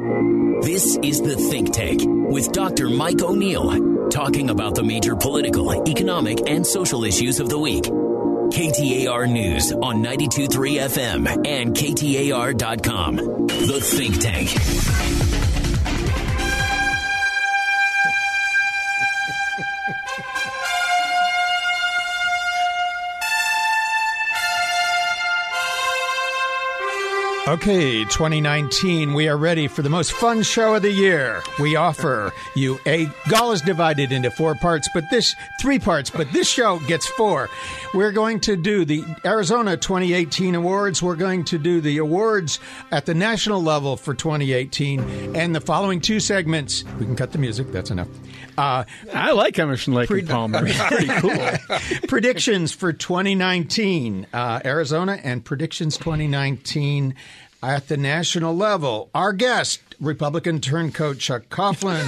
This is The Think Tank with Dr. Mike O'Neill, talking about the major political, economic, and social issues of the week. KTAR News on 92.3 FM and KTAR.com. The Think Tank. Okay, 2019, we are ready for the most fun show of the year. We offer you Gall is divided into three parts, but this show gets four. We're going to do the Arizona 2018 awards. We're going to do the awards at the national level for 2018. And the following two segments, we can cut the music, that's enough. I like Emerson, Lake and Palmer. It's pretty cool. Predictions for 2019, Arizona, and predictions 2019 at the national level. Our guest, Republican turncoat Chuck Coughlin,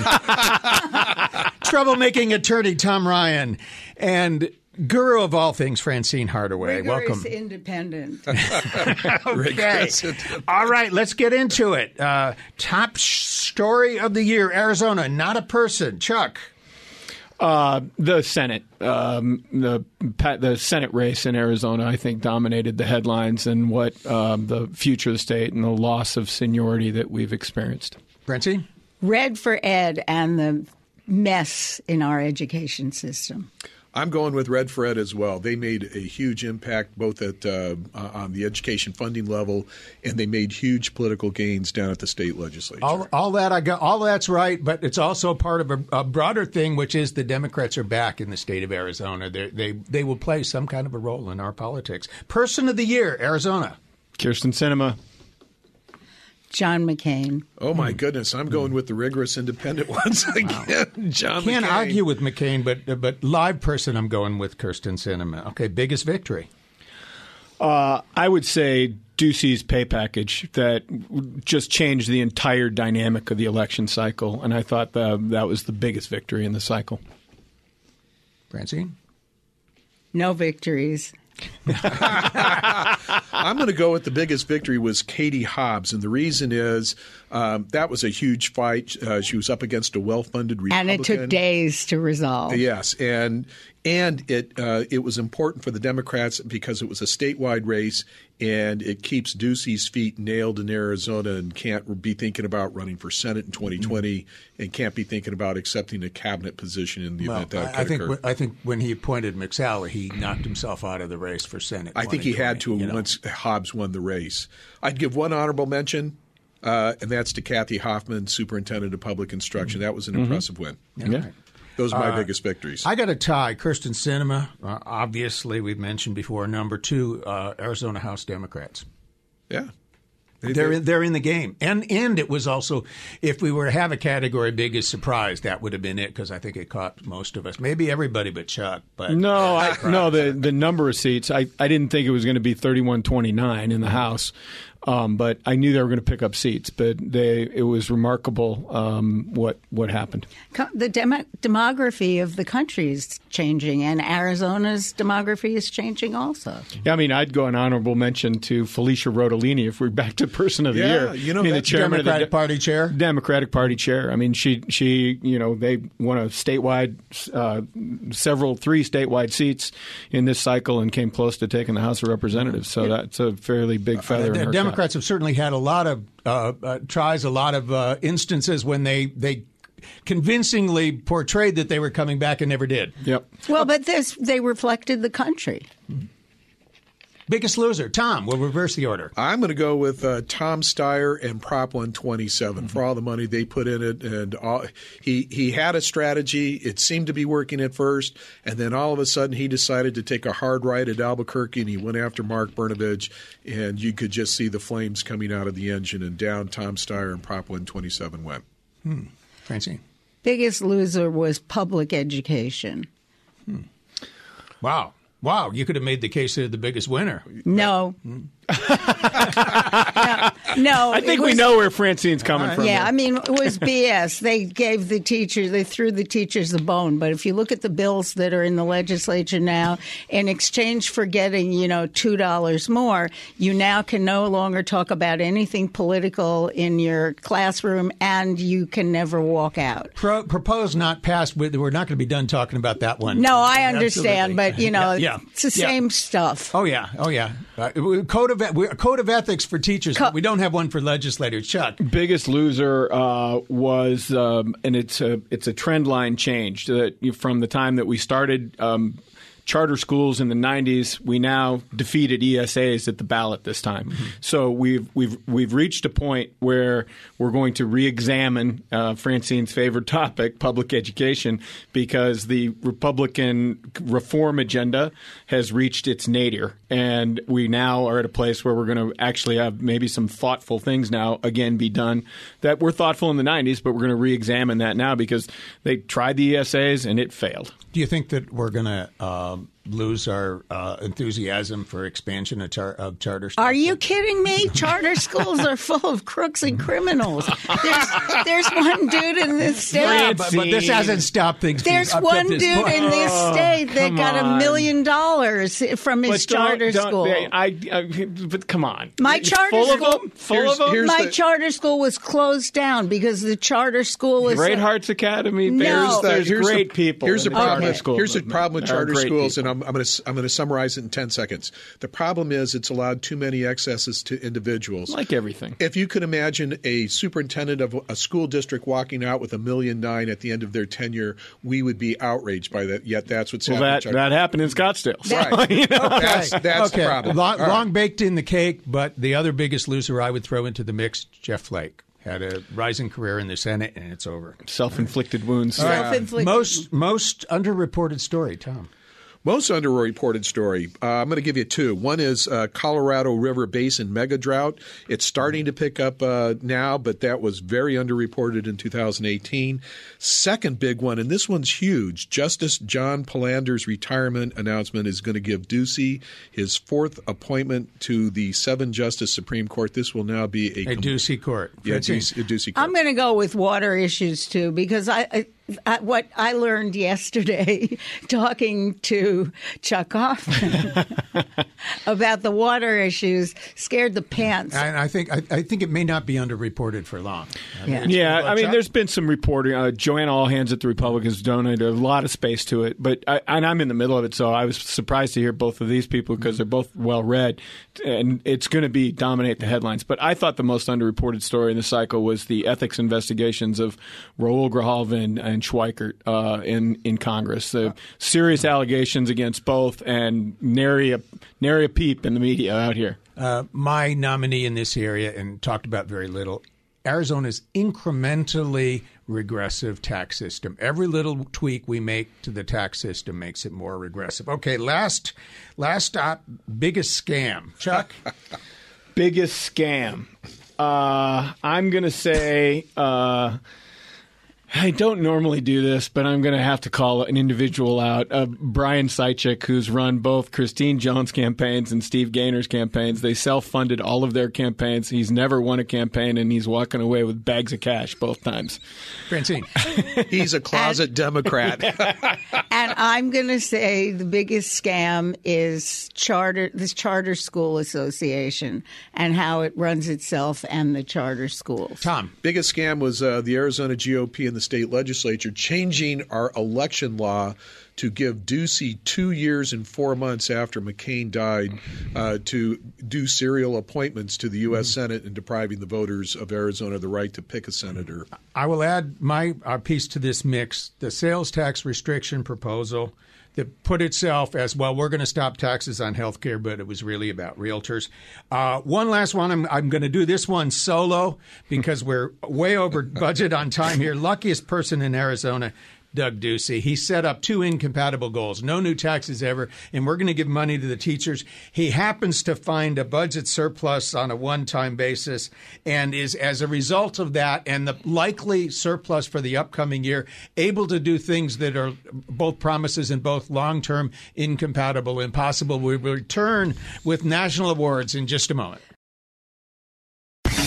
troublemaking attorney Tom Ryan, and guru of all things Francine Hardaway. Rigorous Welcome. Independent. Okay. All right, let's get into it. Top story of the year, Arizona, not a person. Chuck. The Senate, the Senate race in Arizona, I think, dominated the headlines and what the future of the state and the loss of seniority that we've experienced. Francine? Red for Ed and the mess in our education system. I'm going with Red for Ed as well. They made a huge impact both at on the education funding level, and they made huge political gains down at the state legislature. All that's right, but it's also part of a broader thing, which is the Democrats are back in the state of Arizona. They will play some kind of a role in our politics. Person of the year, Arizona. Kyrsten Sinema. John McCain. Oh, my goodness. I'm going with the rigorous independent ones again. John McCain. Can't argue with McCain, but live person, I'm going with Kyrsten Sinema. Okay, biggest victory. I would say Ducey's pay package that just changed the entire dynamic of the election cycle, and I thought that was the biggest victory in the cycle. Francine? No victories. I'm going to go with the biggest victory was Katie Hobbs, and the reason is that was a huge fight. She was up against a well-funded Republican. And it took days to resolve. Yes, and it was important for the Democrats because it was a statewide race, and it keeps Ducey's feet nailed in Arizona and can't be thinking about running for Senate in 2020 and can't be thinking about accepting a cabinet position in the event that occur. I think when he appointed McSally, he knocked himself out of the race for Senate. I think he had to once Hobbs won the race. I'd give one honorable mention, and that's to Kathy Hoffman, Superintendent of Public Instruction. That was an impressive win. Yeah. Right. Those are my biggest victories. I got a tie. Kyrsten Sinema, obviously, we've mentioned before. Number two, Arizona House Democrats. Yeah. They're in the game. And it was also, if we were to have a category biggest surprise, that would have been it because I think it caught most of us. Maybe everybody but Chuck. But the number of seats, I didn't think it was going to be 31-29 in the House. But I knew they were going to pick up seats. But it was remarkable what happened. The demography of the country is changing, and Arizona's demography is changing also. Yeah, I mean, I'd go an honorable mention to Felicia Rodolini if we're back to Person of the Year. The chairman of the Party chair. Democratic Party chair. I mean, she they won a statewide, three statewide seats in this cycle and came close to taking the House of Representatives. So that's a fairly big feather in her cap. Democrats have certainly had a lot of tries, a lot of instances when they convincingly portrayed that they were coming back and never did. Yep. Well, but they reflected the country. Biggest loser, Tom. We'll reverse the order. I'm going to go with Tom Steyer and Prop 127 for all the money they put in it. And he had a strategy. It seemed to be working at first. And then all of a sudden he decided to take a hard right at Albuquerque, and he went after Mark Brnovich. And you could just see the flames coming out of the engine, and down Tom Steyer and Prop 127 went. Francine. Biggest loser was public education. Wow, you could have made the case they're the biggest winner. No. No, I think we know where Francine's coming from. Yeah, here. I mean, it was BS. They threw the teachers a bone. But if you look at the bills that are in the legislature now, in exchange for getting, $2 more, you now can no longer talk about anything political in your classroom, and you can never walk out. Proposed, not passed. We're not going to be done talking about that one. No, I understand, Absolutely. but it's the same stuff. Oh yeah. Code of ethics for teachers. But we don't have one for legislators. Chuck, biggest loser was, and it's a trend line change from the time that we started. Charter schools in the 90s, we now defeated ESAs at the ballot this time. Mm-hmm. So we've reached a point where we're going to re-examine Francine's favorite topic, public education, because the Republican reform agenda has reached its nadir. And we now are at a place where we're going to actually have maybe some thoughtful things now again be done that were thoughtful in the 90s, but we're going to re-examine that now because they tried the ESAs and it failed. Do you think that we're going to lose our enthusiasm for expansion of charter schools? Are you kidding me? Charter schools are full of crooks and criminals. There's one dude in this state. Yeah, but this hasn't stopped things. There's one dude in this state that got $1 million from his charter school. But come on. My charter school. My charter school was closed down because the charter school is Great Hearts Academy. No. There's great people. Here's the problem. Here's the movement. problem with charter schools, people. and I'm going to summarize it in 10 seconds. The problem is it's allowed too many excesses to individuals. Like everything. If you could imagine a superintendent of a school district walking out with $1.9 million at the end of their tenure, we would be outraged by that. Yet that's what's happening. That happened in Scottsdale. Right. That's the problem. Long baked in the cake, but the other biggest loser I would throw into the mix, Jeff Flake. Had a rising career in the Senate, and it's over. Self-inflicted wounds. Self-inflicted. Most underreported story, Tom. Most underreported story. I'm going to give you two. One is Colorado River Basin mega drought. It's starting to pick up now, but that was very underreported in 2018. Second big one, and this one's huge. Justice John Palander's retirement announcement is going to give Ducey his fourth appointment to the 7-justice Supreme Court. This will now be a Ducey court. Yeah, a Ducey court. I'm going to go with water issues too because what I learned yesterday talking to Chuck Hoffman about the water issues scared the pants. And I think it may not be underreported for long. There's been some reporting. Joanna Allhands at the Republicans donated a lot of space to it, and I'm in the middle of it, so I was surprised to hear both of these people because they're both well read, and it's going to dominate the headlines. But I thought the most underreported story in the cycle was the ethics investigations of Raul Grijalva and Schweikert in Congress. The serious allegations against both and nary a peep in the media out here. My nominee in this area, and talked about very little, Arizona's incrementally regressive tax system. Every little tweak we make to the tax system makes it more regressive. Okay, last stop, biggest scam. Chuck? Biggest scam. I'm going to say... I don't normally do this, but I'm going to have to call an individual out. Brian Sychik, who's run both Christine Jones' campaigns and Steve Gaynor's campaigns. They self-funded all of their campaigns. He's never won a campaign, and he's walking away with bags of cash both times. Francine. He's a closet Democrat. And I'm going to say the biggest scam is this Charter School Association and how it runs itself and the charter schools. Tom. Biggest scam was the Arizona GOP and the state legislature changing our election law to give Ducey 2 years and 4 months after McCain died to do serial appointments to the U.S. Senate and depriving the voters of Arizona the right to pick a senator. I will add my piece to this mix, the sales tax restriction proposal that put itself as, well, we're going to stop taxes on health care, but it was really about realtors. One last one. I'm going to do this one solo because we're way over budget on time here. Luckiest person in Arizona, Doug Ducey. He set up 2 incompatible goals, no new taxes ever, and we're going to give money to the teachers. He happens to find a budget surplus on a one-time basis and is, as a result of that and the likely surplus for the upcoming year, able to do things that are both promises and both long-term incompatible, impossible. We will return with national awards in just a moment.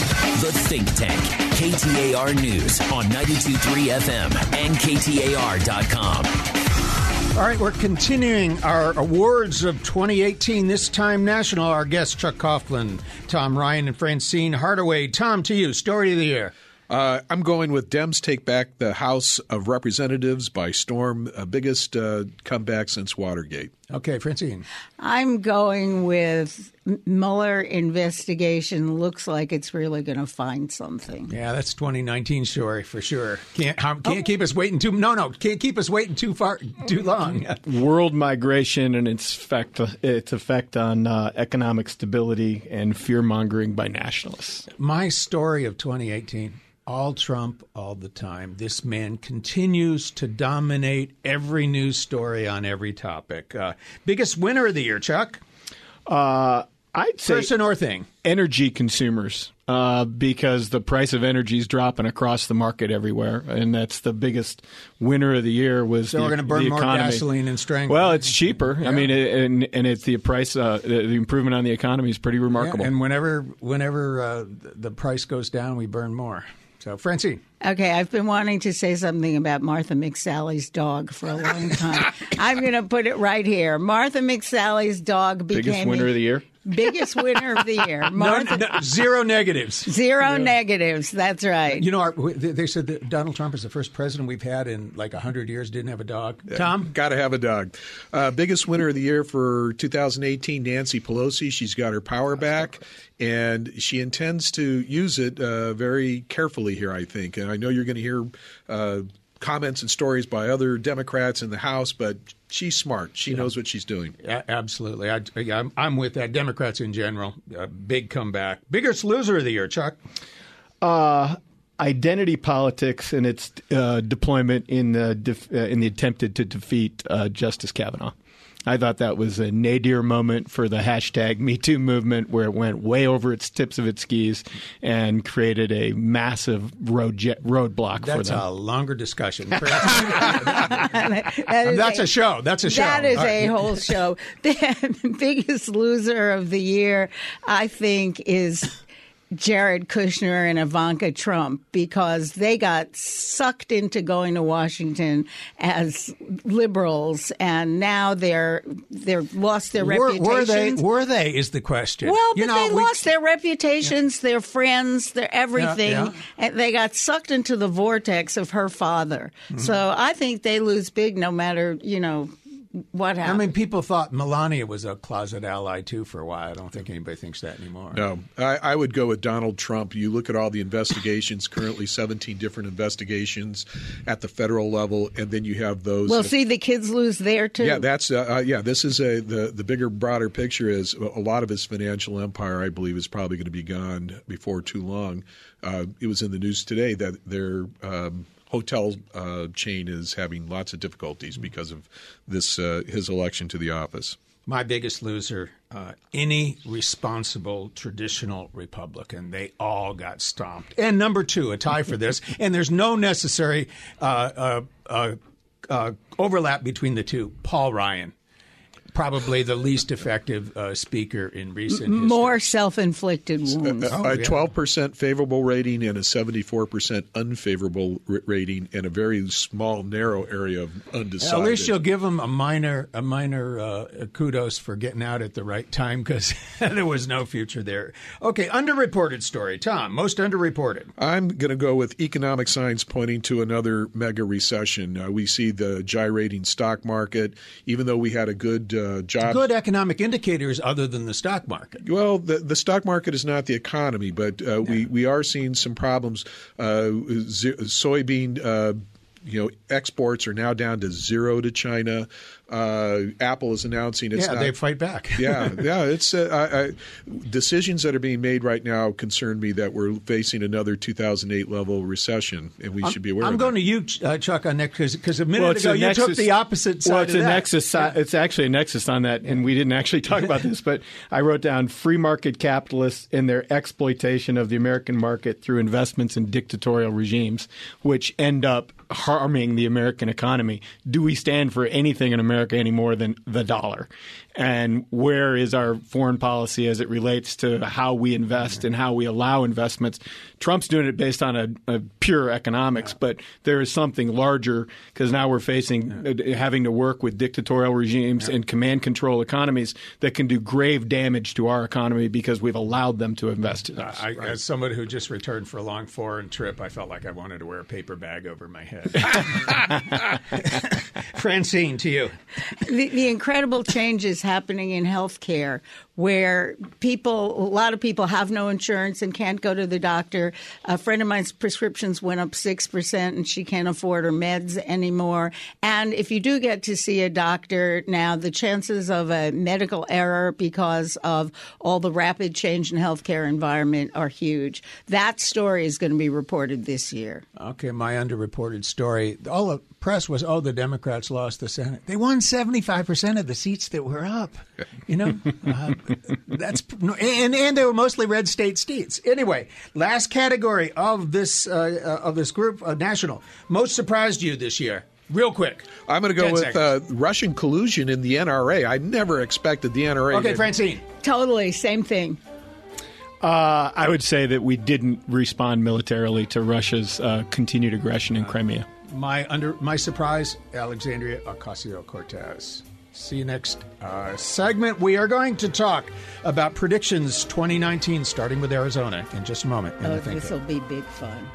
The Think Tank. KTAR News on 92.3 FM and KTAR.com. All right, we're continuing our awards of 2018, this time national. Our guests, Chuck Coughlin, Tom Ryan, and Francine Hardaway. Tom, to you, story of the year. I'm going with Dems take back the House of Representatives by storm, biggest comeback since Watergate. Okay, Francine. I'm going with Mueller investigation. Looks like it's really going to find something. Yeah, that's 2019 story for sure. Can't keep us waiting too. Can't keep us waiting too long. World migration and its effect on economic stability and fear mongering by nationalists. My story of 2018. All Trump, all the time. This man continues to dominate every news story on every topic. Biggest winner of the year, Chuck? I'd say person or thing? Energy consumers, because the price of energy is dropping across the market everywhere, and that's the biggest winner of the year. Was so we're going to burn more gasoline and strangle. Well, it's cheaper. Yeah. I mean, and it's the price. The improvement on the economy is pretty remarkable. Yeah, and whenever the price goes down, we burn more. So, Francine. Okay, I've been wanting to say something about Martha McSally's dog for a long time. I'm going to put it right here. Martha McSally's dog became biggest winner of the year. Biggest winner of the year. Zero negatives. Zero negatives. That's right. You know, they said that Donald Trump is the first president we've had in like 100 years didn't have a dog. Tom? Got to have a dog. Biggest winner of the year for 2018, Nancy Pelosi. She's got her power back, and she intends to use it very carefully here, I think. And I know you're going to hear comments and stories by other Democrats in the House, but she's smart. She knows what she's doing. Yeah, absolutely. I'm with that. Democrats in general, big comeback. Biggest loser of the year, Chuck? Identity politics and its deployment in the attempted to defeat Justice Kavanaugh. I thought that was a nadir moment for the hashtag MeToo movement, where it went way over its tips of its skis and created a massive roadblock for them. That's a longer discussion. That's a show. That's a show. That is a whole show. The biggest loser of the year, I think, is Jared Kushner and Ivanka Trump, because they got sucked into going to Washington as liberals, and now they're lost their reputations. Were they is the question. Well, but they lost their reputations, their friends, their everything, and they got sucked into the vortex of her father. Mm-hmm. So I think they lose big no matter, what happened. I mean, people thought Melania was a closet ally, too, for a while. I don't think anybody thinks that anymore. No. I would go with Donald Trump. You look at all the investigations, currently 17 different investigations at the federal level, and then you have those. Well, see, the kids lose there, too. Yeah, that's this is the bigger, broader picture is a lot of his financial empire, I believe, is probably going to be gone before too long. It was in the news today that their hotel chain is having lots of difficulties because of this his election to the office. My biggest loser, any responsible traditional Republican. They all got stomped. And number two, a tie for this, and there's no necessary overlap between the two, Paul Ryan. Probably the least effective speaker in recent history. More self-inflicted wounds. A 12% favorable rating and a 74% unfavorable rating, and a very small, narrow area of undecided. At least you'll give him a minor kudos for getting out at the right time, because there was no future there. Okay, underreported story. Tom, most underreported. I'm going to go with economic signs pointing to another mega recession. We see the gyrating stock market, even though we had a good job. Good economic indicators other than the stock market. Well, the stock market is not the economy, but we are seeing some problems. Soybean exports are now down to 0 to China. Apple is announcing it's not. They fight back. It's decisions that are being made right now concern me that we're facing another 2008 level recession, and we should be aware of that. I'm going to you, Chuck, on that because a minute ago you took the opposite side of that. Nexus. It's actually a nexus on that, and we didn't actually talk about this, but I wrote down free market capitalists and their exploitation of the American market through investments in dictatorial regimes, which end up harming the American economy. Do we stand for anything in America America any more than the dollar. And where is our foreign policy as it relates to how we invest and how we allow investments? Trump's doing it based on a pure economics, but there is something larger because now we're facing having to work with dictatorial regimes and command control economies that can do grave damage to our economy because we've allowed them to invest in us. As someone who just returned for a long foreign trip, I felt like I wanted to wear a paper bag over my head. Francine, to you. The incredible changes happening in healthcare where a lot of people have no insurance and can't go to the doctor. A friend of mine's prescriptions went up 6% and she can't afford her meds anymore. And if you do get to see a doctor now, the chances of a medical error because of all the rapid change in healthcare environment are huge. That story is going to be reported this year. Okay, my underreported story. All the press was, the Democrats lost the Senate. They won 75% of the seats that were up. You know, and they were mostly red state seats. Anyway, last category of this group, national. Most surprised you this year? Real quick. I'm going to go with Russian collusion in the NRA. I never expected the NRA. Okay, Francine. Totally, same thing. I would say that we didn't respond militarily to Russia's continued aggression in Crimea. My surprise, Alexandria Ocasio-Cortez. See you next segment. We are going to talk about predictions 2019, starting with Arizona in just a moment. This will be big fun.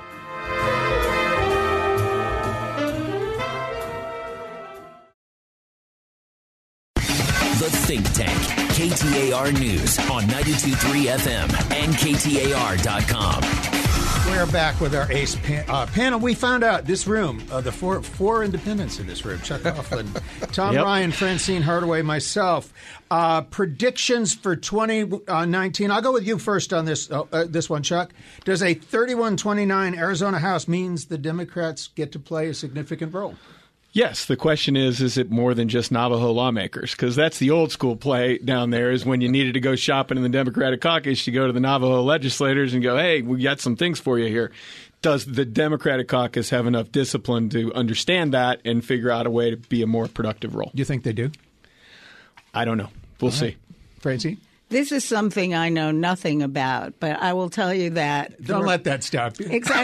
The Think Tank, KTAR News on 92.3 FM and KTAR.com. We're back with our ACE panel. We found out this room, the four independents in this room, Chuck Coughlin, Tom Ryan, Francine Hardaway, myself. Predictions for 2019. I'll go with you first on this one, Chuck. Does a 31-29 Arizona House means the Democrats get to play a significant role? Yes. The question is it more than just Navajo lawmakers? Because that's the old school play down there is when you needed to go shopping in the Democratic caucus, you go to the Navajo legislators and go, hey, we got some things for you here. Does the Democratic caucus have enough discipline to understand that and figure out a way to be a more productive role? You think they do? I don't know. We'll see. Francine? This is something I know nothing about, but I will tell you that. Don't let that stop you.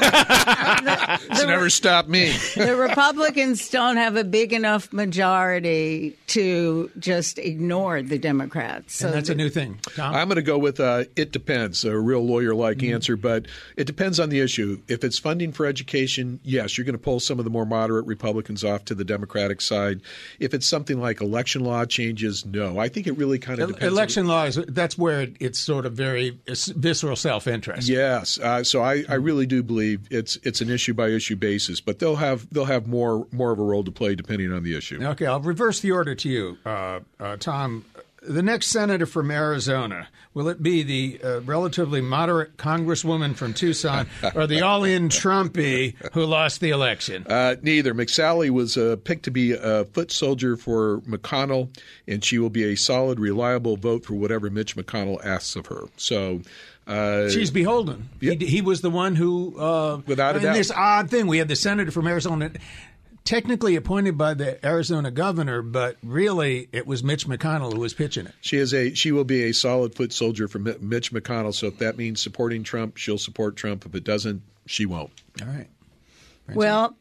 Exactly. It's never stopped me. The Republicans don't have a big enough majority to just ignore the Democrats. So and that's a new thing. Tom? I'm going to go with it depends, a real lawyer-like answer, but it depends on the issue. If it's funding for education, yes, you're going to pull some of the more moderate Republicans off to the Democratic side. If it's something like election law changes, no. I think it really kind of depends. Election law is that's where it's sort of very visceral self-interest. Yes, so I really do believe it's an issue-by-issue basis, but they'll have more of a role to play depending on the issue. Okay, I'll reverse the order to you, Tom. The next senator from Arizona, will it be the relatively moderate congresswoman from Tucson or the all-in Trumpy who lost the election? Neither. McSally was picked to be a foot soldier for McConnell, and she will be a solid, reliable vote for whatever Mitch McConnell asks of her. So she's beholden. Yep. He was the one who, without a doubt. This odd thing, we had the senator from Arizona technically appointed by the Arizona governor, but really it was Mitch McConnell who was pitching it. She will be a solid foot soldier for Mitch McConnell. So if that means supporting Trump, she'll support Trump. If it doesn't, she won't. All right. Well,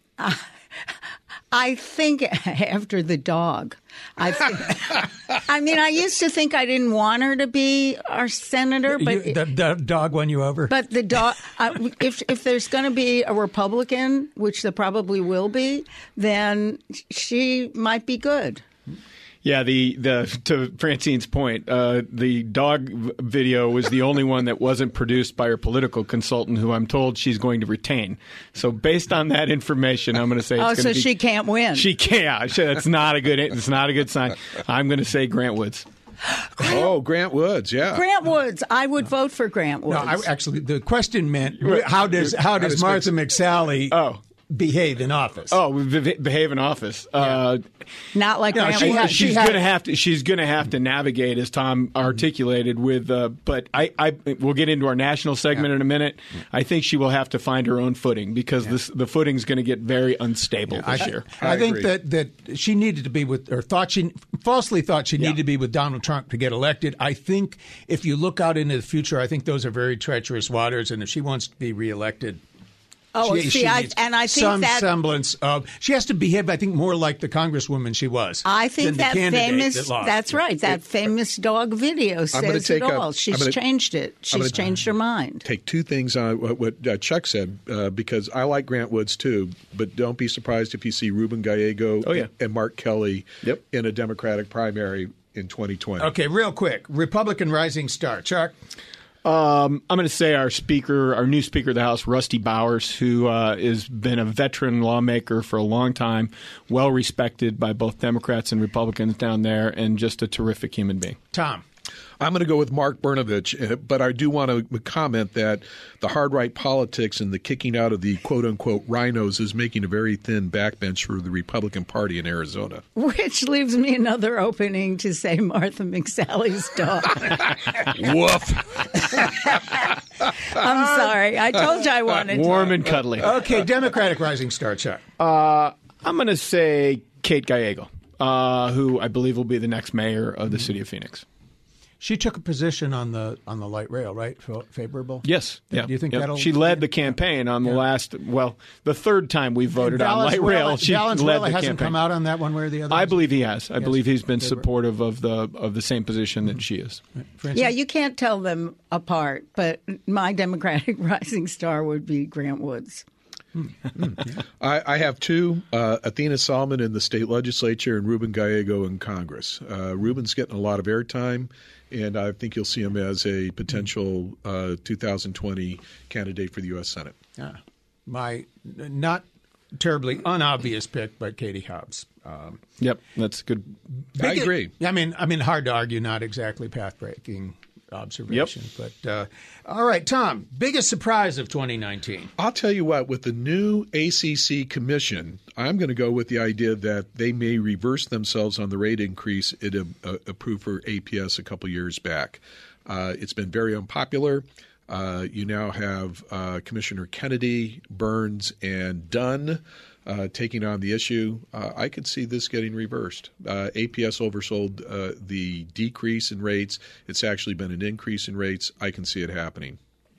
I think after the dog, I used to think I didn't want her to be our senator, but the dog won you over. But the dog, if there's going to be a Republican, which there probably will be, then she might be good. Yeah, to Francine's point, the dog video was the only one that wasn't produced by her political consultant, who I'm told she's going to retain. So based on that information, I'm going to say it's going to be, she can't win. She can't. That's not a good. It's not a good sign. I'm going to say Grant Woods. Grant Woods, yeah. Grant Woods. I would vote for Grant Woods. No, actually, the question meant how does Martha McSally behave in office. Oh, behave in office. Not like she's going to have to navigate, as Tom articulated. With, but we'll get into our national segment in a minute. I think she will have to find her own footing because the footing's going to get very unstable this year. I think that she needed to be with, or falsely thought she needed to be with Donald Trump to get elected. I think if you look out into the future, I think those are very treacherous waters, and if she wants to be reelected. I think some that semblance of she has to behave, I think, more like the congresswoman she was. I think that famous. That's right. That famous dog video says it all. She's changed it. She's changed her mind. Take two things on what Chuck said because I like Grant Woods too, but don't be surprised if you see Ruben Gallego and Mark Kelly in a Democratic primary in 2020. Okay, real quick, Republican rising star, Chuck. I'm going to say our new Speaker of the House, Rusty Bowers, who has been a veteran lawmaker for a long time, well respected by both Democrats and Republicans down there, and just a terrific human being. Tom. I'm going to go with Mark Brnovich, but I do want to comment that the hard right politics and the kicking out of the quote-unquote rhinos is making a very thin backbench for the Republican Party in Arizona. Which leaves me another opening to say Martha McSally's dog. Woof. I'm sorry. I told you I wanted warm and cuddly. Okay, Democratic rising star, Chuck. I'm going to say Kate Gallego, who I believe will be the next mayor of the city of Phoenix. She took a position on the light rail, right? Favorable? Yes. Do you think that'll? She led the campaign on the third time we voted on light rail. She led the campaign. Hasn't come out on that one way or the other. I believe he has. I believe he's been supportive of the same position that she is. Yeah, you can't tell them apart, but my Democratic rising star would be Grant Woods. I have two, Athena Solomon in the state legislature and Ruben Gallego in Congress. Ruben's getting a lot of airtime, and I think you'll see him as a potential 2020 candidate for the U.S. Senate. My not terribly unobvious pick, but Katie Hobbs. Yep, that's good. I agree. I mean, hard to argue, not exactly path-breaking observation. But all right, Tom, biggest surprise of 2019? I'll tell you what, with the new ACC commission, I'm going to go with the idea that they may reverse themselves on the rate increase it approved for APS a couple years back. It's been very unpopular. You now have Commissioner Kennedy, Burns, and Dunn taking on the issue. I could see this getting reversed. APS oversold the decrease in rates. It's actually been an increase in rates. I can see it happening.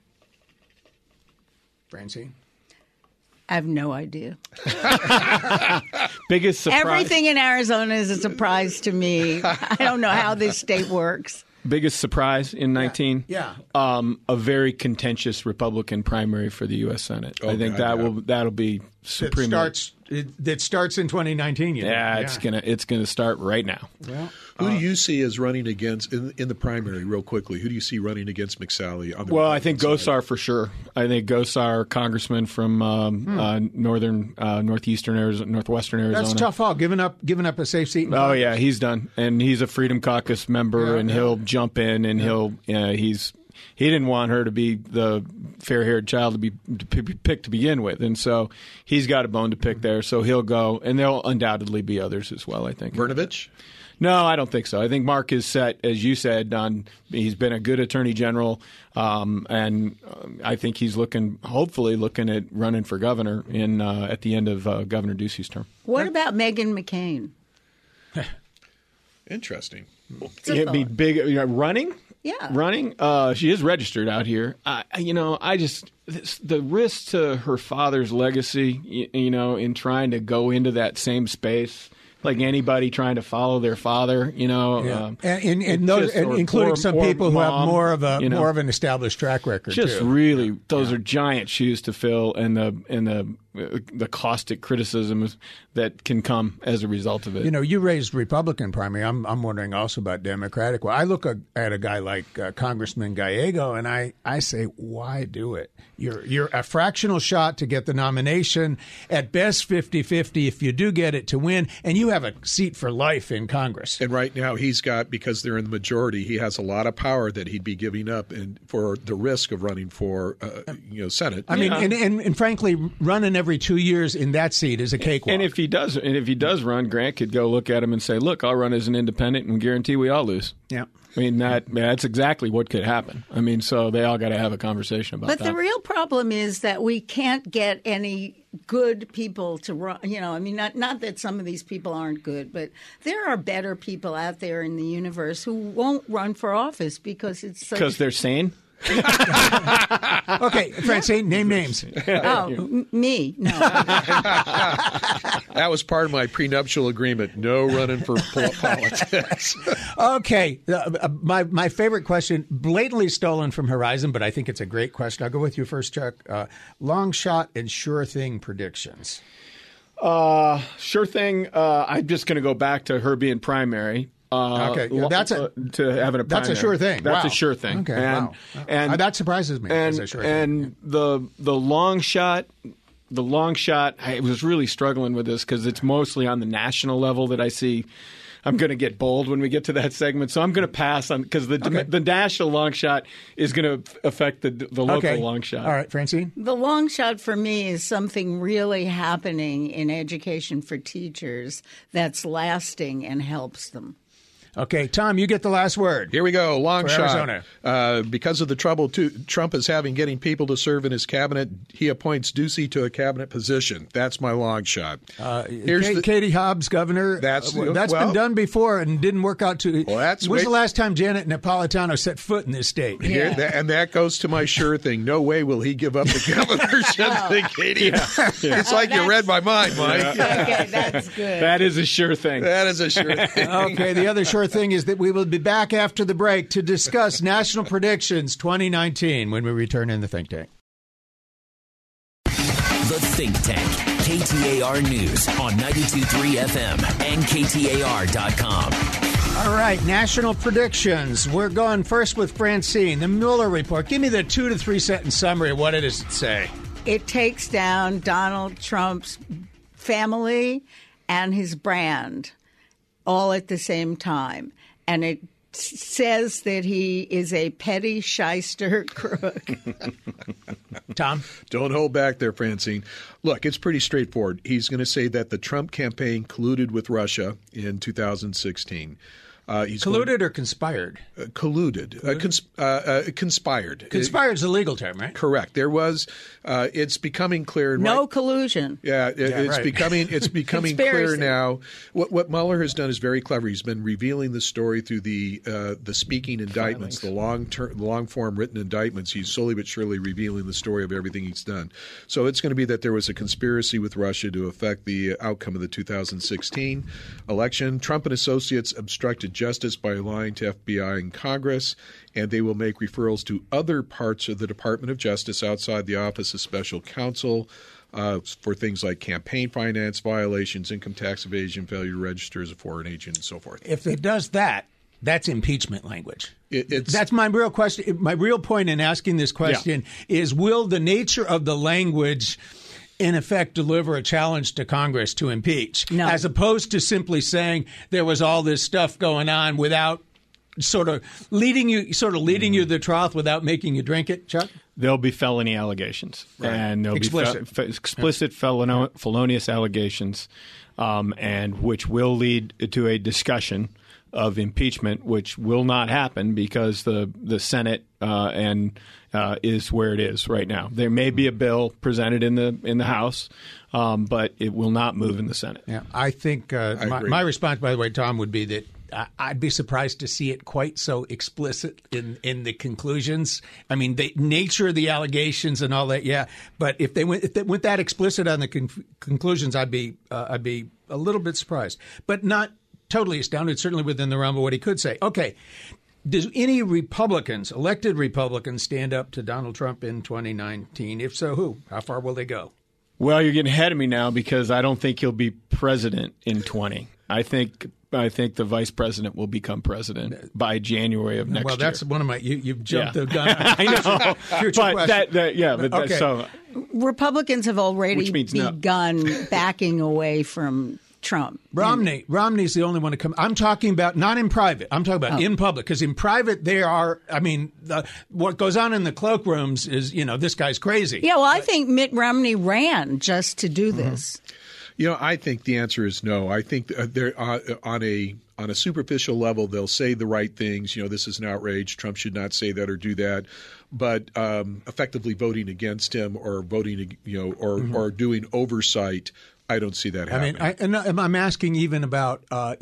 Francine? I have no idea. Biggest surprise? Everything in Arizona is a surprise to me. I don't know how this state works. Biggest surprise in 19? Yeah. A very contentious Republican primary for the U.S. Senate. I think that'll be supreme. That starts in 2019. It's gonna start right now. Well, who do you see as running against in the primary? Real quickly, who do you see running against McSally? I think Gosar for sure. I think Gosar, congressman from northwestern Arizona. That's a tough haul. Giving up a safe seat. Oh yeah, he's done, and he's a Freedom Caucus member, and he'll jump in, and he didn't want her to be the fair-haired child to be picked to begin with, and so he's got a bone to pick there. So he'll go, and there'll undoubtedly be others as well, I think. Brnovich? No, I don't think so. I think Mark is set, as you said, he's been a good attorney general, and I think he's hopefully looking at running for governor at the end of Governor Ducey's term. What about Meghan McCain? Interesting. It'd be big running? Yeah. Running? She is registered out here. The risk to her father's legacy, in trying to go into that same space, like anybody trying to follow their father, and including some people who have more of an established track record. Just too. Really, those are giant shoes to fill, and the caustic criticism that can come as a result of it. You raised Republican primary. I'm wondering also about Democratic. Well, I look at a guy like Congressman Gallego, and I say, why do it? You're a fractional shot to get the nomination. At best, 50-50 if you do get it to win, and you have a seat for life in Congress. And right now he's got, because they're in the majority, he has a lot of power that he'd be giving up and for the risk of running for Senate. I mean, and frankly, running every 2 years in that seat is a cakewalk. And if he does run, Grant could go look at him and say, "Look, I'll run as an independent and guarantee we all lose." Yeah. I mean, that's exactly what could happen. I mean, so they all got to have a conversation about that. But the real problem is that we can't get any good people to run. I mean, not that some of these people aren't good, but there are better people out there in the universe who won't run for office because they're sane. Okay, Francine, name names. Me. No. That was part of my prenuptial agreement. No running for politics. Okay, my favorite question, blatantly stolen from Horizon, but I think it's a great question. I'll go with you first, Chuck. Long shot and sure thing predictions. Sure thing. I'm just going to go back to her being primary. Okay, to having a primary. That's a sure thing. That's wow. a sure thing. Okay, and, wow. and that surprises me. And, as a sure and thing. the long shot. The long shot, I was really struggling with this because it's mostly on the national level that I see. I'm going to get bold when we get to that segment, so I'm going to pass on because the national long shot is going to affect the local long shot. All right, Francine? The long shot for me is something really happening in education for teachers that's lasting and helps them. Okay, Tom, you get the last word. Here we go. Long shot. Arizona. Because of the trouble Trump is having getting people to serve in his cabinet, he appoints Ducey to a cabinet position. That's my long shot. Katie Hobbs, governor. That's been done before and didn't work out too. When's the last time Janet Napolitano set foot in this state? Yeah. And that goes to my sure thing. No way will he give up the governorship to Katie. Yeah. It's like you read my mind, Mike. Okay, that's good. That is a sure thing. That is a sure thing. Okay, the other sure thing is that we will be back after the break to discuss National Predictions 2019 when we return in the Think Tank. The Think Tank, KTAR News on 92.3 FM and KTAR.com. All right, National Predictions. We're going first with Francine. The Mueller report. Give me the 2 to 3 sentence summary of what it does it say. It takes down Donald Trump's family and his brand all at the same time. And it says that he is a petty shyster crook. Tom? Don't hold back there, Francine. Look, it's pretty straightforward. He's going to say that the Trump campaign colluded with Russia in 2016. Colluded or conspired? Colluded. Conspired. Conspired is a legal term, right? Correct. There was. It's becoming clear. No collusion. Yeah, it's becoming. It's becoming clear now. What Mueller has done is very clever. He's been revealing the story through the speaking indictments, the long form written indictments. He's slowly but surely revealing the story of everything he's done. So it's going to be that there was a conspiracy with Russia to affect the outcome of the 2016 election. Trump and associates obstructed justice by lying to FBI and Congress, and they will make referrals to other parts of the Department of Justice outside the Office of Special Counsel for things like campaign finance violations, income tax evasion, failure to register as a foreign agent, and so forth. If it does that, that's impeachment language. That's my real question. My real point in asking this question is, will the nature of the language in effect deliver a challenge to Congress to impeach, as opposed to simply saying there was all this stuff going on without sort of leading you to the trough without making you drink it, Chuck? There'll be felony allegations, and there'll be explicit felonious allegations, and which will lead to a discussion of impeachment, which will not happen because the Senate is where it is right now. There may be a bill presented in the House, but it will not move in the Senate. Yeah, I think my response, by the way, Tom, would be that I'd be surprised to see it quite so explicit in the conclusions. I mean, the nature of the allegations and all that, yeah. But if they went that explicit on the conclusions, I'd be a little bit surprised, but not totally astounded. Certainly within the realm of what he could say. Okay. Does any elected Republicans, stand up to Donald Trump in 2019? If so, who? How far will they go? Well, you're getting ahead of me now because I don't think he'll be president in 20. I think the vice president will become president by January of next year. Well, that's one of my you've jumped the gun. I know. Future question. Republicans have already begun backing away from Trump. Romney's the only one to come. I'm talking about not in private. I'm talking about in public, because in private they are. I mean, what goes on in the cloakrooms is, this guy's crazy. Yeah, well, I think Mitt Romney ran just to do this. I think the answer is no. I think they're on a superficial level, they'll say the right things. This is an outrage. Trump should not say that or do that. But effectively voting against him or voting, or doing oversight, I don't see that happening. I'm asking even about,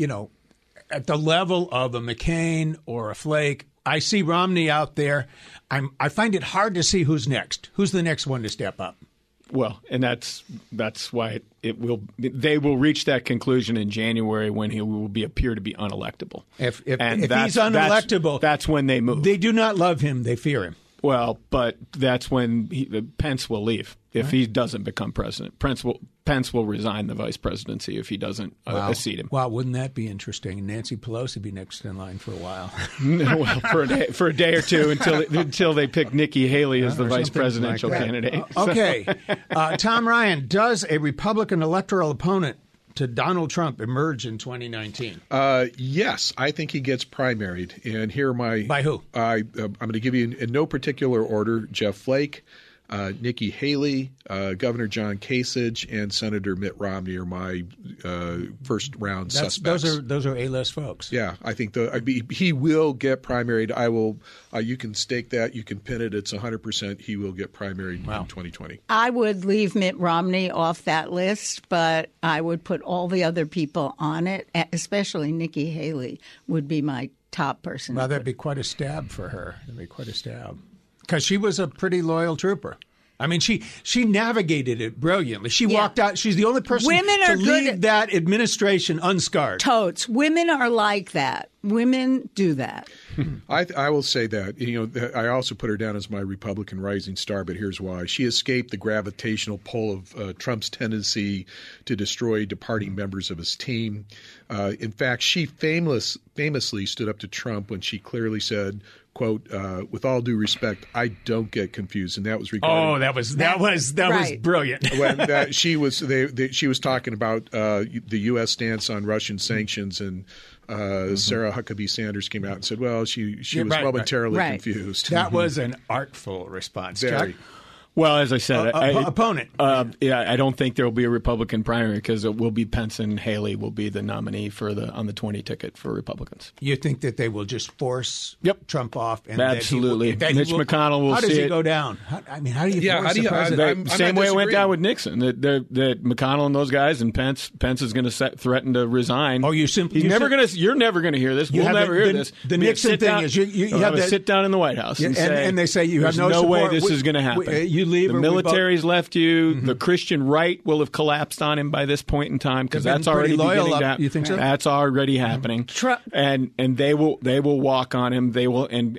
at the level of a McCain or a Flake. I see Romney out there. I find it hard to see who's next. Who's the next one to step up? Well, and that's why they will reach that conclusion in January when he will appear to be unelectable. If he's unelectable, that's when they move. They do not love him; they fear him. Well, but that's when Pence will leave if he doesn't become president. Pence will resign the vice presidency if he doesn't seat him. Wow, wouldn't that be interesting? Nancy Pelosi be next in line for a while. Well, for a day or two until they pick Nikki Haley as the vice presidential candidate. Okay, Tom Ryan, does a Republican electoral opponent to Donald Trump emerge in 2019? Yes, I think he gets primaried. And here are my... By who? I'm going to give you in no particular order: Jeff Flake, Nikki Haley, Governor John Kasich, and Senator Mitt Romney are my first-round suspects. Those are A-list folks. Yeah, I think he will get primaried. I will. You can stake that. You can pin it. It's 100%. He will get primaried in 2020. I would leave Mitt Romney off that list, but I would put all the other people on it, especially Nikki Haley would be my top person. Well, that'd be quite a stab for her. That'd be quite a stab. Because she was a pretty loyal trooper. I mean, she navigated it brilliantly. She walked out. She's the only person to leave that administration unscarred. Totes. Women are like that. Women do that. I will say that. I also put her down as my Republican rising star, but here's why. She escaped the gravitational pull of Trump's tendency to destroy departing members of his team. In fact, she famously stood up to Trump when she clearly said, quote, with all due respect, I don't get confused. And that was regarding... Oh, that was brilliant. When she was talking about the U.S. stance on Russian sanctions, and Sarah Huckabee Sanders came out and said, well, she was momentarily confused. That was an artful response. Very. Chuck? Well, as I said, opponent. I don't think there will be a Republican primary because it will be Pence and Haley will be the nominee on the 20 ticket for Republicans. You think that they will just force Trump off? And absolutely. Mitch McConnell will see it. How does he go down? How do you force the president? Same way it went down with Nixon. That McConnell and those guys and Pence is going to threaten to resign. Oh, you're never going to hear this. We'll never hear this. The Nixon thing is you have a sit down in the White House and they say you have no way this is going to happen. The military's left you. The Christian right will have collapsed on him by this point in time because that's already beginning to happen. You think so? That's already happening. And they will walk on him. They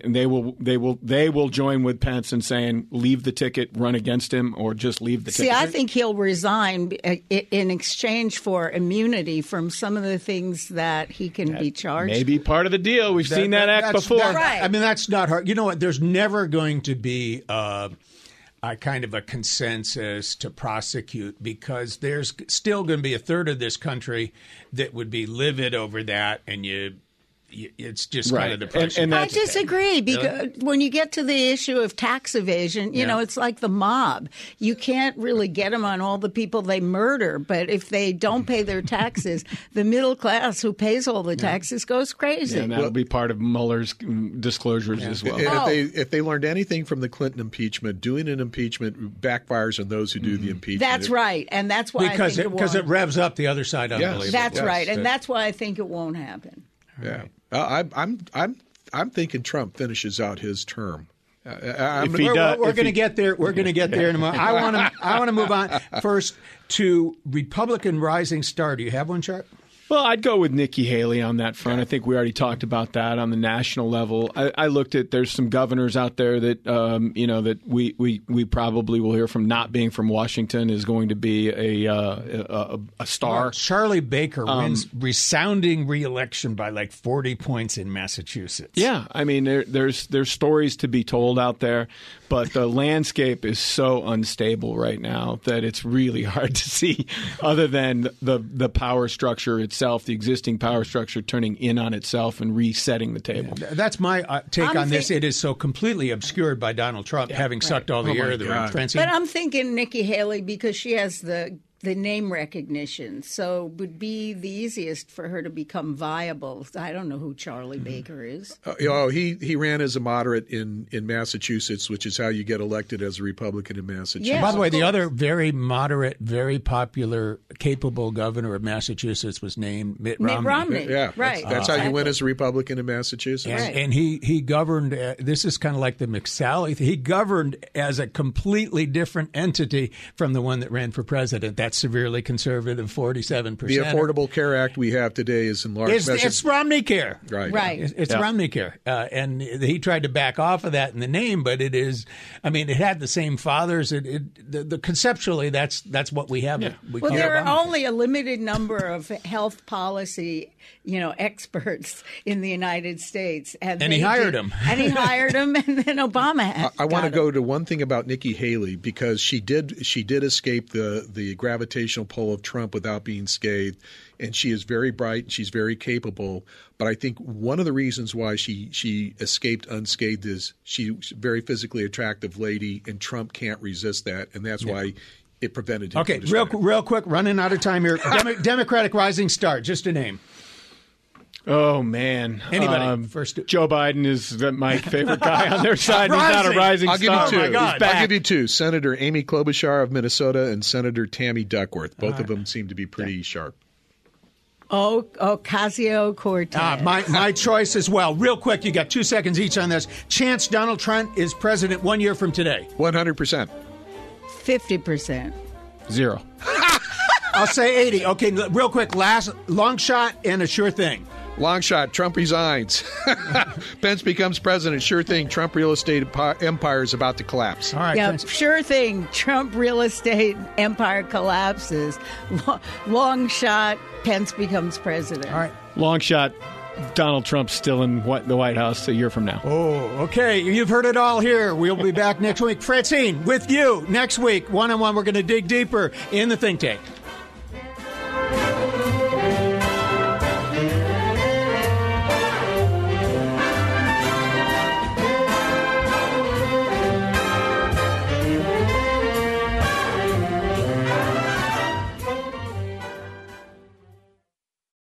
will join with Pence in saying leave the ticket, run against him, or just leave the ticket. See, I think he'll resign in exchange for immunity from some of the things that he can be charged. Maybe part of the deal. We've seen that act before. Right. I mean, that's not hard. You know what? There's never going to be a kind of a consensus to prosecute because there's still going to be a third of this country that would be livid over that, and it's just kind of depressing. I disagree because when you get to the issue of tax evasion, you know, it's like the mob. You can't really get them on all the people they murder, but if they don't pay their taxes, the middle class who pays all the taxes goes crazy. And that'll be part of Mueller's disclosures as well. And if they learned anything from the Clinton impeachment, doing an impeachment backfires on those who do the impeachment. That's right, and that's why because it revs up the other side unbelievably. That's right, and that's why I think it won't happen. Yeah. I'm thinking Trump finishes out his term. We're going to get there. We're going to get there in a moment. I want to move on first to Republican rising star. Do you have one, Chuck? Well, I'd go with Nikki Haley on that front. I think we already talked about that on the national level. I looked at there's some governors out there that that we probably will hear from not being from Washington is going to be a star. Well, Charlie Baker wins resounding re-election by like 40 points in Massachusetts. Yeah, I mean there's stories to be told out there, but the landscape is so unstable right now that it's really hard to see other than the power structure itself, the existing power structure turning in on itself and resetting the table. That's my take on this. It is so completely obscured by Donald Trump having sucked all the air of the room. Francine? But I'm thinking Nikki Haley because she has the name recognition, so it would be the easiest for her to become viable. I don't know who Charlie Baker is. He ran as a moderate in Massachusetts, which is how you get elected as a Republican in Massachusetts. Yes, by the way, the other very moderate, very popular, capable governor of Massachusetts was named Mitt Romney. Mitt Romney, Yeah, right. That's how you win as a Republican in Massachusetts. And he governed, this is kind of like the McSally. He governed as a completely different entity from the one that ran for president. That's severely conservative, 47%. The Affordable Care Act we have today is in large measure. It's Romney Care. Right. It's Romney Care. And he tried to back off of that in the name, but it is, I mean, it had the same fathers. Conceptually, that's what we have. Yeah. Well, there are only a limited number of health policy experts in the United States. And he hired him. And he hired him, and then Obama I want to go to one thing about Nikki Haley, because she did escape the gravitational pull of Trump without being scathed, and she is very bright and she's very capable. But I think one of the reasons why she escaped unscathed is she's a very physically attractive lady, and Trump can't resist that, and that's why it prevented him. Okay, real quick, running out of time here. Democratic rising star, just a name. Oh, man. Anybody? First, Joe Biden is my favorite guy on their side. He's not a rising I'll star. give you two. Oh, my God. I'll give you two. Senator Amy Klobuchar of Minnesota and Senator Tammy Duckworth. Both of them seem to be pretty sharp. Ocasio-Cortez. My choice as well. Real quick, you got 2 seconds each on this. Chance Donald Trump is president 1 year from today. 100%. 50%. 0. I'll say 80. Okay, real quick, last long shot and a sure thing. Long shot. Trump resigns. Pence becomes president. Sure thing. Trump real estate empire is about to collapse. All right. Yeah, thanks. sure thing. Trump real estate empire collapses. Long shot. Pence becomes president. All right. Long shot. Donald Trump's still in the White House a year from now. Oh, okay. You've heard it all here. We'll be back next week. Francine, with you next week. One-on-one, we're going to dig deeper in the think tank.